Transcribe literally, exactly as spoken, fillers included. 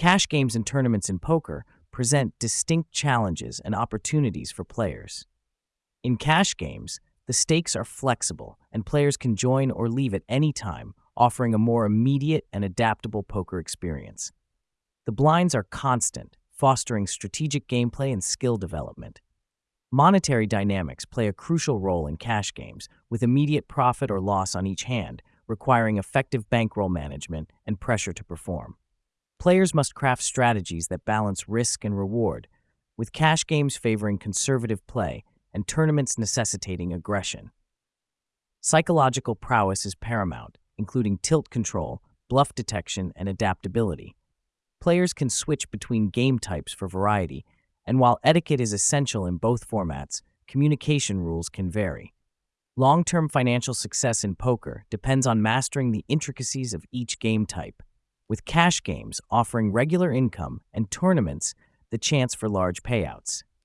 Cash games and tournaments in poker present distinct challenges and opportunities for players. In cash games, the stakes are flexible and players can join or leave at any time, offering a more immediate and adaptable poker experience. The blinds are constant, fostering strategic gameplay and skill development. Monetary dynamics play a crucial role in cash games, with immediate profit or loss on each hand, requiring effective bankroll management and pressure to perform. Players must craft strategies that balance risk and reward, with cash games favoring conservative play and tournaments necessitating aggression. Psychological prowess is paramount, including tilt control, bluff detection, and adaptability. Players can switch between game types for variety, and while etiquette is essential in both formats, communication rules can vary. Long-term financial success in poker depends on mastering the intricacies of each game type, with cash games offering regular income and tournaments the chance for large payouts.